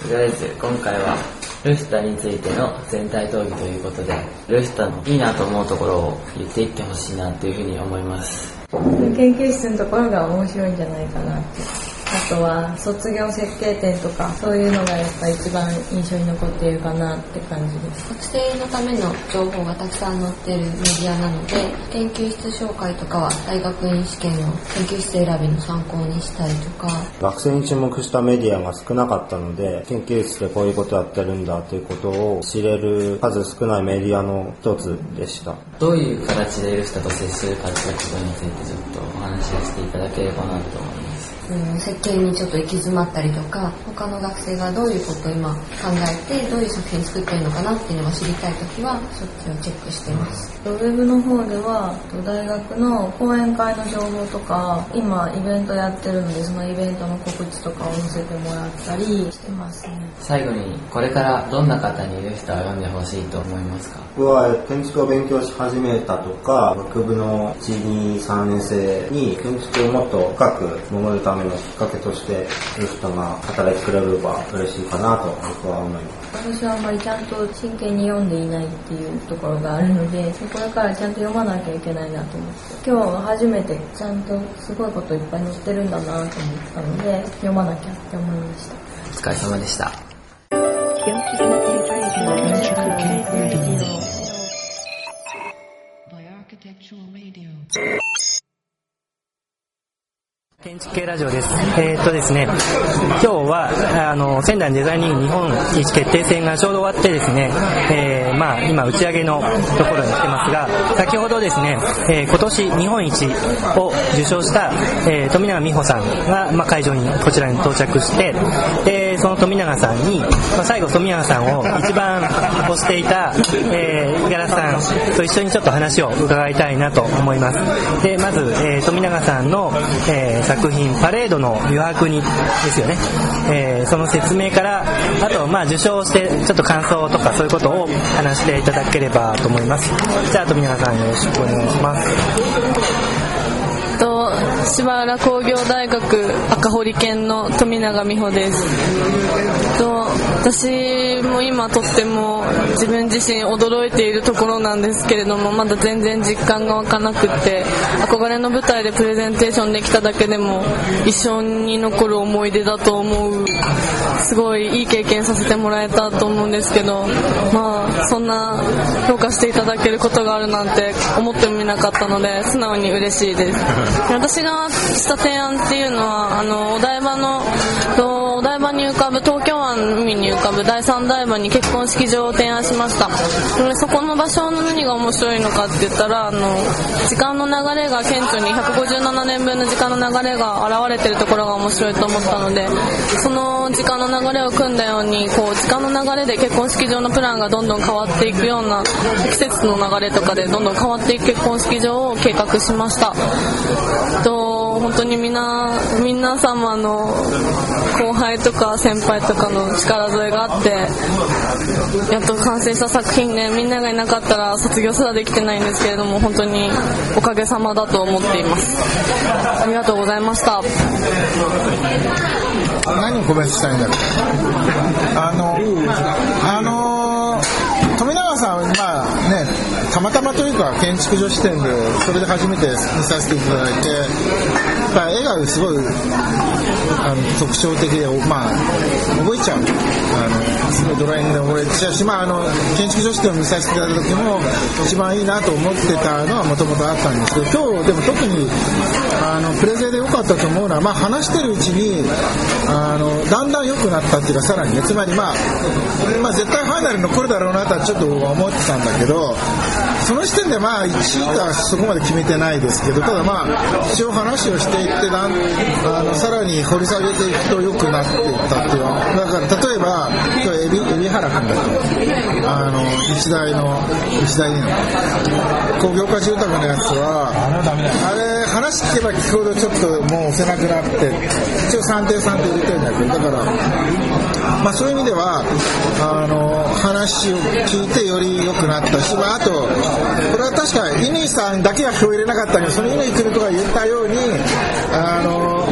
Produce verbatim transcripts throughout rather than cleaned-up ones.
とりあえず今回はルシタについての全体討議ということで、ルシタのいいなと思うところを言っていってほしいなというふうに思います。 研究室のところが面白いんじゃないかなって。あとは卒業設計展とかそういうのがやっぱ一番印象に残っているかなって感じです。 学生のための情報がたくさん載っているメディアなので、研究室紹介とかは大学院試験の研究室選びの参考にしたりとか、 学生に注目したメディアが少なかったので、研究室でこういうことやってるんだということを知れる数少ないメディアの一つでした。 どういう形でルシタと接するかということについてちょっとお話をしていただければなと思います。 うん、設計にちょっと行き詰まったりとか、他の学生がどういうことを今考えてどういう作品作ってるのかなっていうのが知りたいときはそっちをチェックしています。 ウェブの方では大学の講演会の情報とか、今イベントやってるのでそのイベントの告知とかを載せてもらったりしてますね。 最後にこれからどんな方にルシタを読んでほしいと思いますか？ 僕は建築を勉強し始めたとか、学部のいち、に、さんねん生に建築をもっと深く潜るためのきっかけとしてルシタが働いてくれれば嬉しいかなと僕は思います。 私はあんまりちゃんと真剣に読んでいないっていうところがあるので、これからちゃんと読まなきゃいけないなと思って、今日初めてちゃんとすごいこといっぱい載ってるんだなと思ったので読まなきゃって思いました。 お疲れ様でした。 建築系ラジオです。えー、っとですね、今日はあの仙台デザイニング日本一決定戦がちょうど終わってですね、えー、まあ今打ち上げのところに来てますが、先ほどですね、えー、今年日本一を受賞した、えー、富永美穂さんが、まあ、会場にこちらに到着して、でその富永さんに、まあ、最後富永さんを一番推していた、えー、五十嵐さんと一緒にちょっと話を伺いたいなと思います。でまず、えー、富永さんの、えー作品パレードの余白にですよね、えー、その説明からあとまあ受賞してちょっと感想とかそういうことを話していただければと思います。じゃあ富永さんよろしくお願いします。 と芝浦工業大学赤堀研の富永美穂です。と私も今とっても自分自身驚いているところなんですけれども、まだ全然実感が湧かなくって、憧れの舞台でプレゼンテーションできただけでも一生に残る思い出だと思う、すごいいい経験させてもらえたと思うんですけど、まあそんな評価していただけることがあるなんて思ってもみなかったので素直に嬉しいです。私がした提案っていうのは、あのお台場のお台場に浮かぶ東京湾海に浮かぶだいさん台場に結婚式場を提案しました。でそこの場所の何が面白いのかって言ったら、あの時間の流れが顕著にひゃくごじゅうななねんぶんの時間の流れが現れてるところが面白いと思ったので、その時間の流れを組んだように、こう時間の流れで結婚式場のプランがどんどん変わっていくような、季節の流れとかでどんどん変わっていく結婚式場を計画しました。と本当にみんな皆様の後輩とか先輩とかの力添えがあってやっと完成した作品で、みんながいなかったら卒業すらできてないんですけれども、本当におかげさまだと思っています。ありがとうございました。 何をコメントしたいんだろう。あのあの富永さんはまあね、たまたまというか建築女子展でそれで初めて見させていただいて、やっぱ絵がすごいあの特徴的で、まあ覚えちゃう、あのすごいドライングで覚えちゃうし、まああの建築女子展を見させていただいた時も一番いいなと思ってたのはもともとあったんですけど、今日でも特にあのプレゼンで良かったと思うのは、まあ話してるうちにあのだんだん良くなったっていうか、さらにね、つまりまあ、まあ絶対ファイナルに残るだろうなとはちょっと思ってたんだけど、その時点でまあいちいかそこまで決めてないですけど、ただまあ一応話をしていってだんあのさらに掘り下げていくと良くなっていったっていう。だから例えば今日海老原君だっけ、あの日大の日大の工業化住宅のやつはあれ話聞けば聞くほどちょっともう押せなくなって、一応さんてんさんって入れてるんだけど、だからまあそういう意味ではあの話を聞いてより良くなったし、まああとこれは確か乾さんだけが票入れなかったけど、その乾君とか言ったようにあの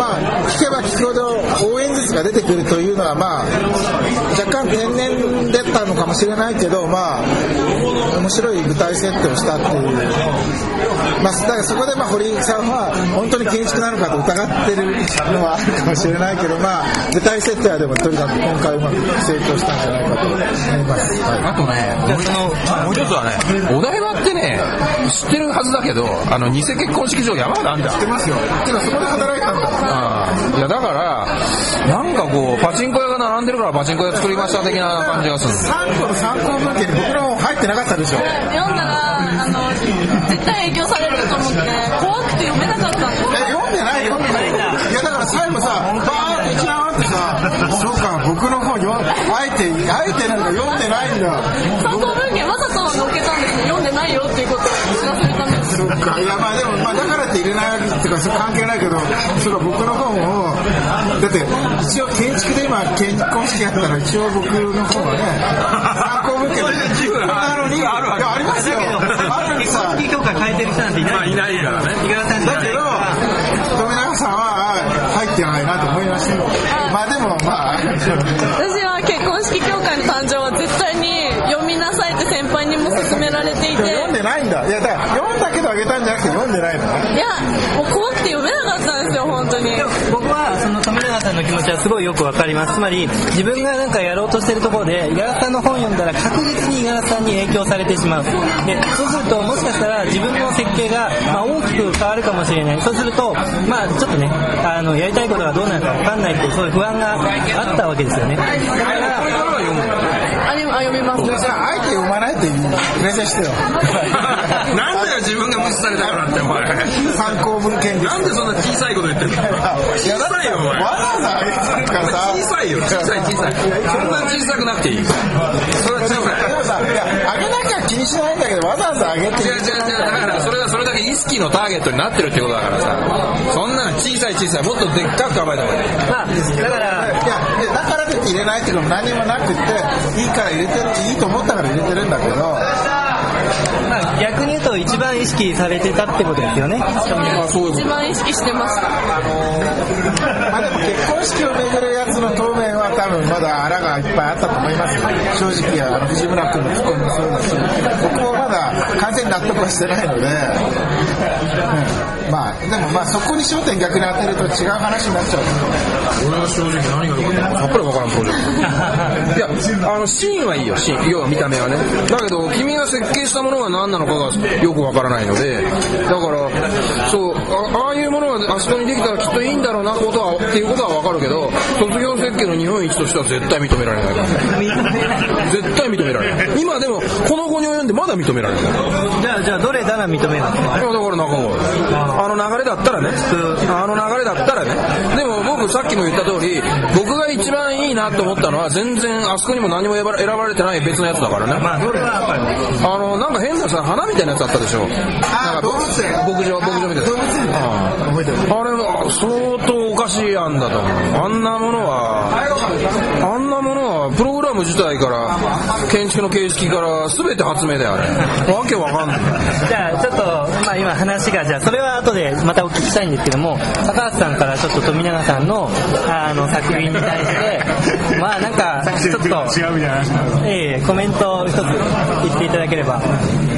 まあ聞けば聞くほど応援術が出てくるというのはまあ若干天然だったのかもしれないけど、まあ面白い舞台設定をしたっていう、まあだからそこでまあ堀さんは本当に建築なのかと疑ってるのはあるかもしれないけど、まあ舞台設定はでもとにかく今回うまく成功したんじゃないかと思います。はい、 あとね、もう一つはね、お台場ってね知ってるはずだけど、あの偽結婚式場山ほどあんだ。 知ってますよ。今そこで働いたんだ。 ああ、いやだからなんかこうパチンコ屋が並んでるからパチンコ屋作りました的な感じがする。 さんこの参考文献に僕らも入ってなかったでしょ。 読んだらあの絶対影響されると思って怖くて読めなかったんです。 え、読んでない読んでないんだ。いやだから最後さバーって一覧あってさ、そうか僕の本よあえてあえてなんか読んでないんだ。 参考文献わざと載っけたんですけど読んでないよっていうことを知らせるために。 そうか、いやまあでもまあだからって入れないわけっていうかそれ関係ないけど、そうか僕の本をだって一応建築で今結婚式やったら一応僕の本はね参考文献でなのにいやありますよ。あるのにさ結婚式協会変えてる人なんていない。 いないからね。 だけど富永さんは入ってないなと思いましたよ。まあでもまあ私は結婚式協会の誕生は絶対に読みなさいって先輩にも勧められていて。 読んでないんだ。いやだから読んだけどあげたんじゃなくて読んでないの。 いやもう怖くて読めなかったんですよ本当に。 僕はその富永さんの気持ちはすごいよくわかります。つまり自分がなんかやろうとしてるところで五十嵐さんの本読んだら確実に五十嵐さんに影響されてしまう。でそうするともしかしたら自分の設計が、まあ、大きく変わるかもしれない。そうするとまあちょっとねあのやりたいことがどうなるかわかんないっていうそういう不安があったわけですよね。だからあれあ読みます。 じゃああえて読まないってプレゼンしてよ。 なんだよ自分が無視されたからってお前。 参考文献です。 なんでそんな小さいこと言ってんの。小さいよお前。 わざわざあげてるからさ。 小さいよ小さい小さい。そんな小さくなくていい。それは小さい。 でもさ、いやあげなきゃ気にしないんだけどわざわざあげてる。 違う違う違う。だからそれはそれだけ意識のターゲットになってるってことだからさ。そんなの小さい小さいもっとでっかく構えた方がいい。 まあだからいやだからといって入れないっていうのも何もなくっていいから入れてるいいと思ったから入れてるんだけど、 まあ、逆に言うと一番意識されてたってことですよね。 一番意識してました。 まあでも結婚式を巡るやつの当面は多分まだ穴がいっぱいあったと思いますよ。正直あの藤村君のツッコミもそうだし僕もまだ完全に納得はしてないので、うん、まあでもまあそこに焦点逆に当てると違う話になっちゃう。 俺は正直何が良かったのかさっぱり分からんプロジェクト。いやあのシーンはいいよシーン要は見た目はね。だけど君が設計したものが何なのかがよくわからないので、だからそう あ, ああいうものがあそこにできたらきっといいんだろうなことはっていうことはわかるけど、卒業設計の日本一としては絶対認められないから絶対認められない。今でもこの後に及んでまだ認められない。 じゃあじゃあどれなら認めるんですか。 いやだから中郷あの流れだったらねあの流れだったらね。でも僕さっきも言った通り僕が一番いいなと思ったのは全然あそこにも何も選ばれてない別のやつだからね。 まあそれはやっぱりあのなんか変なさ花みたいなやつあったでしょ。 ああ動物園牧場牧場みたいな動物園あ覚えてる。あれは相当おかしい案だと思う。あんなものはあんなものはプログラム自体から建築の形式から全て発明だよあれ。わけわかんない。 じゃあちょっとまあ今話がじゃあそれは後でまたお聞きしたいんですけども、高橋さんからちょっと富永さんのあの作品に対してまあなんかちょっと違うみたいな話なの。ええコメントを一つ言っていただければ。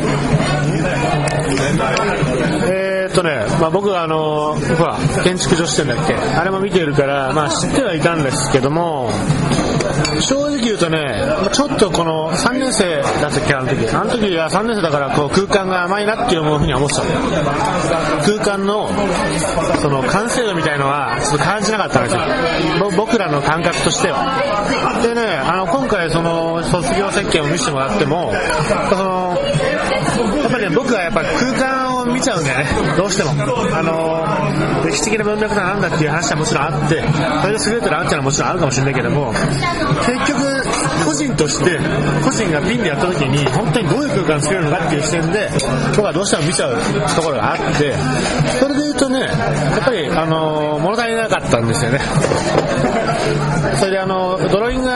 えーっとね、まあ、僕はあのほら建築女子店だっけあれも見ているから、まあ、知ってはいたんですけども正直言うとねちょっとこのさんねん生だったっけあの時あの時はさんねん生だからこう空間が甘いなっていうふうに思ってたんだよ。空間のその完成度みたいのはちょっと感じなかったんですよ僕らの感覚としては。でねあの今回その卒業設計を見せてもらってもそのやっぱりね僕はやっぱ空間を見ちゃうんだよねどうしても。あの歴史的な文脈だなんだっていう話はもちろんあってそれで優れてるあんちゃんはもちろんあるかもしれないけども結局個人として個人がピンでやった時に本当にどういう空間を作れるのかっていう視点で僕はどうしても見ちゃうところがあってそれで言うとねやっぱりあの物足りなかったんですよね。それであのドローイングが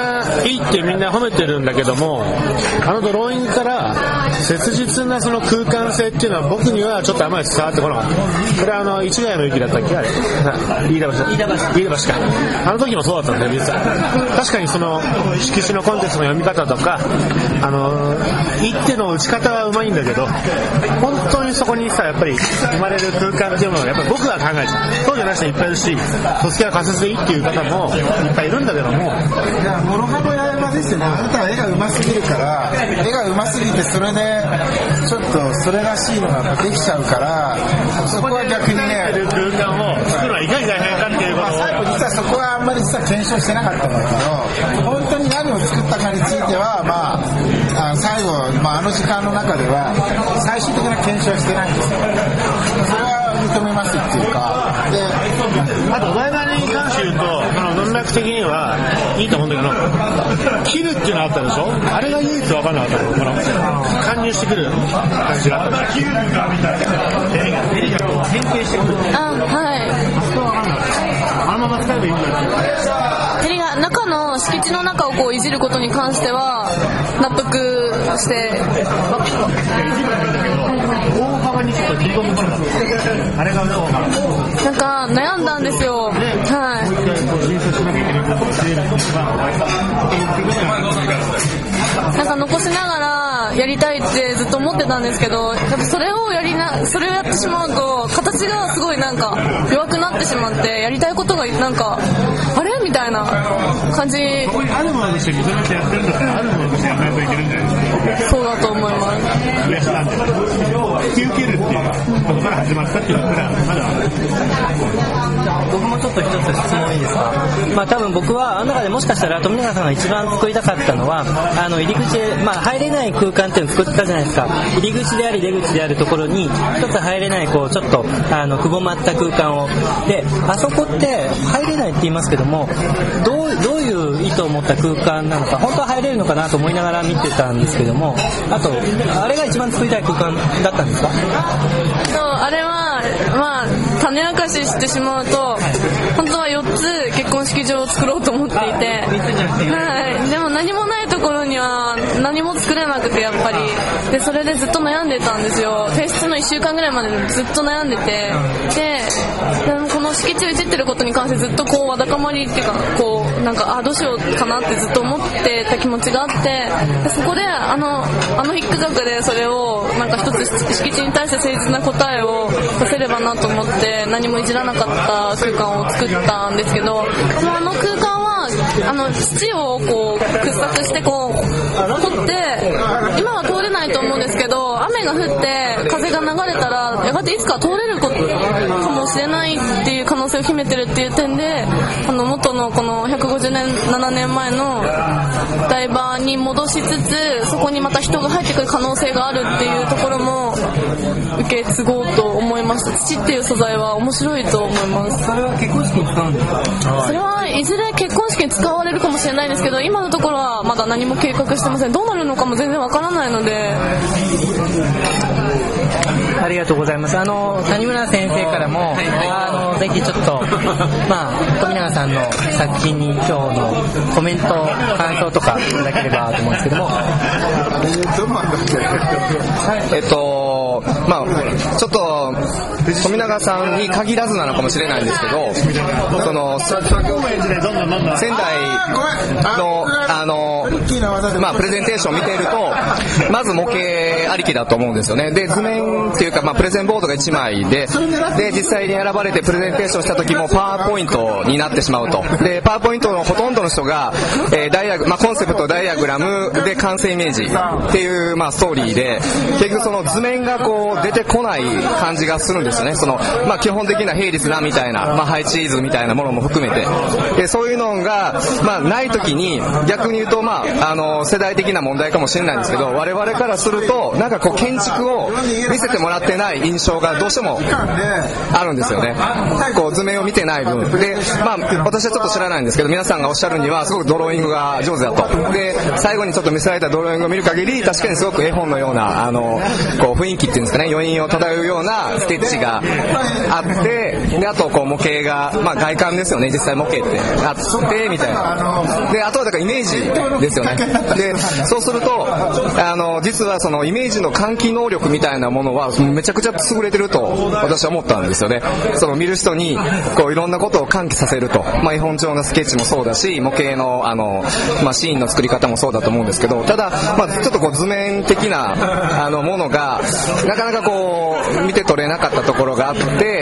いいってみんな褒めてるんだけども、あのドローイングから切実なその空間性っていうのは僕にはちょっとあまり伝わってこなかった。これはあの市ヶ谷の駅だったっけ、あれ飯田橋だ、飯田橋飯田橋か、あの時もそうだったんだよ実は。確かにその色紙のコンテンツの読み方とか、あの一手の打ち方はうまいんだけど、本当にそこにさやっぱり生まれる空間っていうのはやっぱり僕が考えてる。そうじゃない人いっぱいいるし、組織は仮説でいいっていう方もいっぱいいるんだけども、 いや諸刃の刃ですよね。あなたは絵が上手すぎるから、絵が上手すぎてそれでちょっとそれらしいのができちゃうから、そこは逆にね空間を作るのはいかに大変かっていうことを、 まあ、最後実はそこはあんまり実は検証してなかったんだけど、本当に何を作ったかについては、まあ、あ最後、まあ、あの時間の中では最終的な検証はしてないんですよ。それは認めますっていうか。であとお台場に関して言うと、この文脈的にはいいと思うんだけど、切るっていうのがあったでしょ。あれが唯一分かんなかったの、この貫入してくる感じがあった。切るかみたいなエリがこう変形してくる。 あ、はい。 あのまま使えばいいんだよ。 エリが中の敷地の中をこういじることに関しては納得して、 大幅にちょっと切り込むことだった。あれがどうかなんか悩んだんですよ。はい。なんか残しながらやりたいってずっと思ってたんですけど、やっぱそれをやりなそれをやってしまうと形がすごいなんか弱くなってしまって、やりたいことがなんかあれみたいな感じ。 あるものとして認めてやってるんだったら、あるものとしてやらないといけるんじゃないですか。 そうだと思います。 引き受けるっていうことから始まったっていうのはまだ僕もちょっと一つ質問いいですか。まあ多分僕はあの中でもしかしたら富永さんが一番作りたかったのは、あの入り口で、まあ、入れない空間っていうのを作ったじゃないですか。入り口であり出口であるところに一つ入れないこうちょっとあのくぼまった空間を、であそこって入れないって言いますけども、どうどういう意図を持った空間なのか、本当は入れるのかなと思いながら見てたんですけども、あとあれが一番作りたい空間だったんですか。 そう、あれはまあ種明かししてしまうと、本当はよっつ結婚式場を作ろうと思っていて、はい、でも何もないところには何も作れなくて、やっぱりでそれでずっと悩んでたんですよ。提出のいっしゅうかんぐらいまでずっと悩んでて、ででもこの敷地をいじってることに関してずっとこうわだかまりっていうか、こうなんかあどうしようかなってずっと思ってた気持ちがあって、でそこであのあのヒック学でそれをなんか一つ敷地に対して誠実な答えを出せればなと思って何もいじらなかった空間を作ったんですけど、あの空間はあの土をこう掘削してこう掘って、今は通れないと思うんですけど、雨が降って風が流れたらやがていつか通れることかもしれないっていう可能性を秘めてるっていう点で、あの元のこのひゃくごじゅうねんななねんまえの台場に戻しつつ、そこにまた人が入ってくる可能性があるっていうところも受け継ごうと思いました。土っていう素材は面白いと思います。 それは結婚式に使うんですか。 それはいずれ結婚式に使われるかもしれないですけど、今のところはまだ何も計画してません。どうなるのかも全然わからないので。 ありがとうございます。あの谷村先生からも、はい、あのぜひちょっとまあ富永さんの作品に今日のコメント感想とかいただければと思うんですけども。 えっとまあちょっと富永さんに限らずなのかもしれないんですけど、その仙台のあのまあプレゼンテーションを見ていると、まず模型ありきだと思うんですよね。で図面っていうか、まあ、プレゼンボードがいちまいで、で実際に選ばれてプレゼンテーションした時もパワーポイントになってしまうと。でパワーポイントのほとんどの人が、えーダイアグまあ、コンセプトダイアグラムで完成イメージっていう、まあ、ストーリーで、結局その図面がこう出てこない感じがするんですよね。その、まあ、基本的な並列なみたいな、まあ、配置図みたいなものも含めて、でそういうのが、まあ、ない時に逆に言うと、まあ、 あの世代的な問題かもしれないんですけど、我々からするとなんかこう建築を見せてもらってない印象がどうしてもあるんですよね。こう図面を見てない分で、まあ私はちょっと知らないんですけど、皆さんがおっしゃるにはすごくドローイングが上手だと。で最後にちょっと見せられたドローイングを見る限り、確かにすごく絵本のようなあのこう雰囲気っていうんですかね、余韻を漂うようなスケッチがあって、であとこう模型が、まあ外観ですよね、実際模型ってあってみたいな。であとはだからイメージですよね。でそうするとあの実はそのイメージの喚起能力みたいなものはめちゃくちゃ優れてると私は思ったんですよね。その見る人にこういろんなことを喚起させると、まあ、絵本上のスケッチもそうだし、模型のあの、まあ、シーンの作り方もそうだと思うんですけど、ただ、まあ、ちょっとこう図面的なあのものがなかなかこう見て取れなかったところがあって、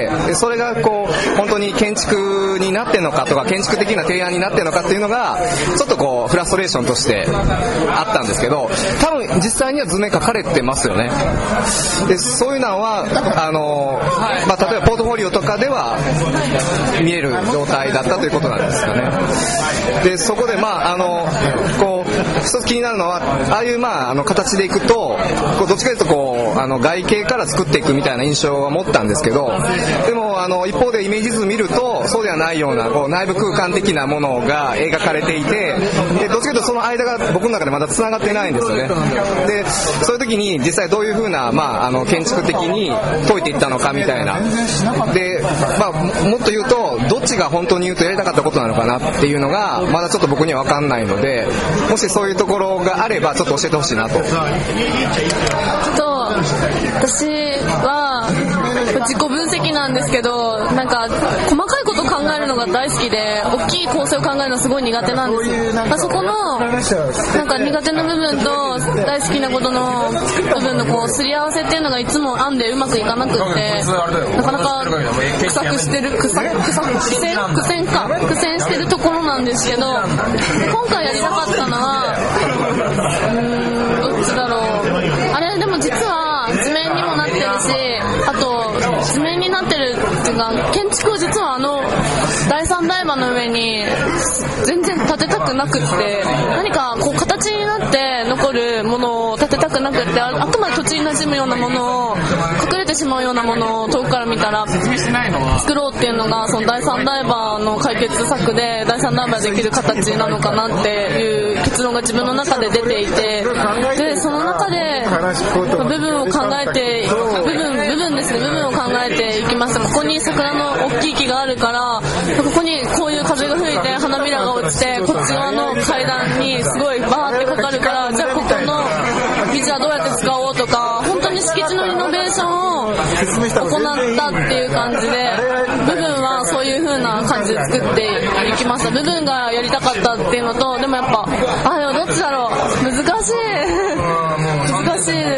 でそれがこう本当に建築になってんのかとか建築的な提案になってんのかっていうのがちょっとこうフラストレーションとしてあったんですけど、多分実際には図面書かれてますよね。でそういうのはあの、まあ、例えばポートフォリオとかでは見える状態だったということなんですかね。でそこでまああのこう一つ気になるのは、ああいうまああの形でいくとこうどっちかというとこうあの外形から作っていくみたいな印象を持ったんですけど、でもあの一方でイメージ図見るとそうではないようなこう内部空間的なものが描かれていて、でどっちかというとその間が僕の中でまだ繋がってないんですよね。でそういう時に実際どういう風なまああの建築的に解いていったのかみたいな。でまあもっと言うとどっちが本当に言うとやりたかったことなのかなっていうのがまだちょっと僕には分かんないので、もしそういうところがあればちょっと教えてほしいなと。 と私は自己分析なんですけど、なんか細かいことを考えるのが大好きで、大きい構成を考えるのすごい苦手なんですよ。まあ、そこのなんか苦手な部分と大好きなことの部分のこうすり合わせっていうのがいつも編んでうまくいかなくってなかなか苦作してる苦作苦作苦戦苦戦か苦戦してるところなんですけど、今回やりたかったのはうーんどっちだろう、あれでも実は図面にもなってるし、あと図面になってるっていうか建築を実はあの第三台場の上に全然建てたくなくって、何かこう形になって残るものを建てたくなくって、あくまで土地に馴染むようなものを隠れてしまうようなものを遠くから見たら作ろうっていうのがその第三台場の解決策で、第三台場でできる形なのかなっていう結論が自分の中で出ていて、でその中で部分を考えて部分部分ですね部分を考えていきました。ここに桜の大きい木があるから、ここにこういう風が吹いて花びらが落ちてこっち側の階段にすごいバーってかかるから、じゃあここの道はどうやって使おうとか、本当に敷地のリノベーションを行ったっていう感じで、部分はそういう風な感じで作っていきました。部分がやりたかったっていうのと、でもやっぱあでもどっちだろう、難しい難しいです。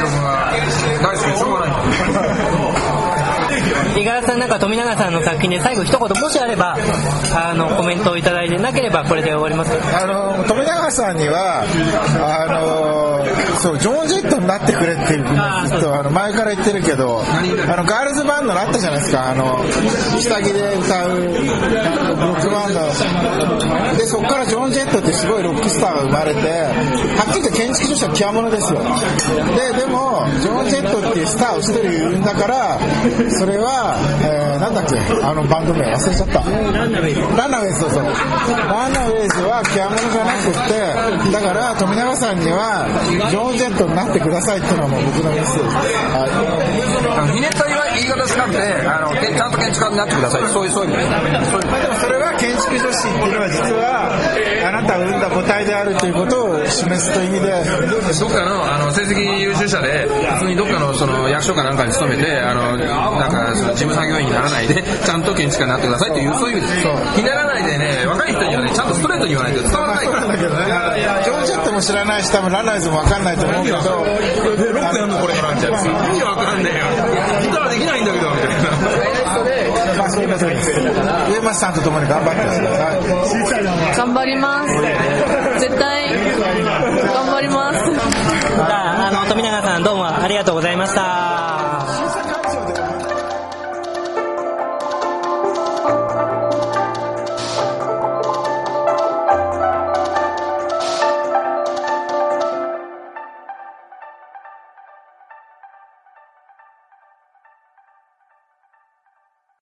五十嵐さん、なんか富永さんの作品で最後一言もしあればあのコメントをいただいてなければこれで終わります。 あの富永さんにはあのそうジョーン・ジェットになってくれっていうずっとあの前から言ってるけど、あのガールズバンドのあったじゃないですか、あの下着で歌うロックバンドで、そこからジョーン・ジェットってすごいロックスターが生まれて、はっきり言って建築としては極物ですよ。ででもジョーン・ジェットっていうスターを一人いるんだから、それは、えー、なんだっけあのバンド名忘れちゃった、ランナウェイズランナウェイズそうそうランナウェイズは極物じゃなくって、だから富永さんにはジョーン・ジェットになってくださいっていうのはもう僕のメッセージです。 はい、ひねった言い方しなくて、あのちゃんと建築家になってください、そういうそういう意味で。 でもそれは建築女子っていうのは実はあなたを生んだ母体であるということを示すという意味で、 どっかの、あの成績優秀者で普通にどっかのその役所かなんかに勤めて、あのなんかその事務作業員にならないでちゃんと建築家になってくださいという、そういう意味です。ひねらないでね、若い人にはねちゃんとストレートに言わないと伝わらないから。 だけどね、ジョーン・ジェットも知らないし多分ランナーズも分かんないと思うけど、 ロックやんのこれからみたいな、意味わかんねえよ、ギターできないんだけどみたいな。 まあそういうことです。上松さんと共に頑張ってください。 頑張ります、絶対頑張ります。 じゃあ、あの富永さんどうもありがとうございました。